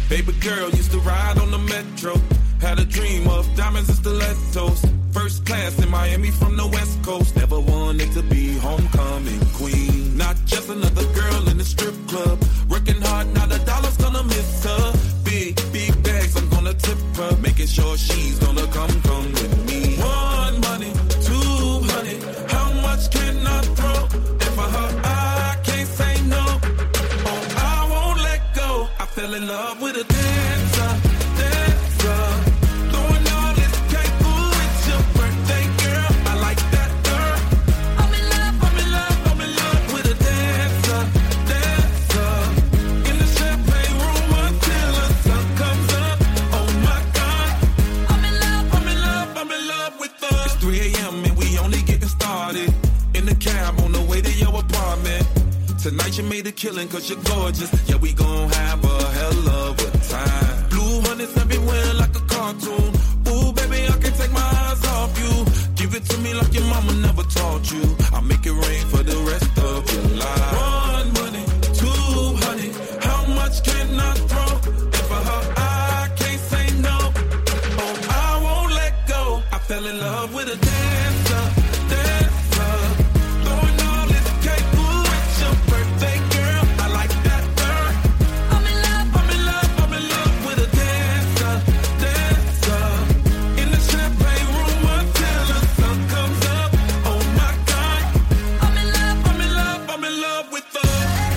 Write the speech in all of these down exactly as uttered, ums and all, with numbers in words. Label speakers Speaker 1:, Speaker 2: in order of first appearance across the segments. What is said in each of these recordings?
Speaker 1: Baby girl used to ride on the metro. Had a dream of diamonds and stilettos. First class in Miami from the West Coast. Never wanted to be homecoming queen. Not just another girl in the strip club. Working hard, now the dollar's gonna miss her. Big, big bags, I'm gonna tip her. Making sure she's gonna come, come with me. One money, two honey. How much can I throw? And for her, I can't say no. Oh, I won't let go. I fell in love with a dancer, dancer. Throwing all this cake, ooh, it's your birthday, girl. I like that, girl. I'm in love, I'm in love, I'm in love with a dancer, dancer. In the champagne room until the sun comes up. Oh my God. I'm in love, I'm in love, I'm in love with her. It's three a.m. and we only getting started. In the cab on the way to your apartment. Tonight you made a killing cause you're gorgeous. Yeah, we gon' have a hell of a time. Blue honey's everywhere like a cartoon. Ooh, baby, I can't take my eyes off you. Give it to me like your mama never taught you. I'll make it rain for the rest of your life. One money, two honey. How much can I throw? And for her, I can't say no. Oh, I won't let go. I fell in love with a dancer, dancer. Throwing all this cake, ooh, it's your birthday, girl. I like that, girl. I'm in love, I'm in love, I'm in love with a dancer, dancer. In the champagne room until the sun comes up. Oh my God. I'm in love, I'm in love, I'm in love with her.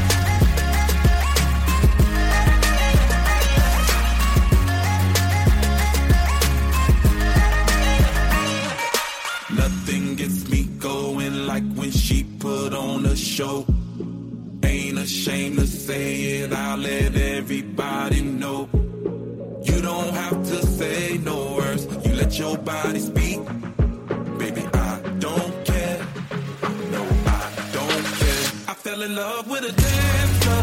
Speaker 1: Nothing gets me going like when she put on a show. Ain't ashamed to say it, I'll let everybody know. You don't have to say no words, you let your body speak. Baby, I don't care. No, I don't care. I fell in love with a dancer,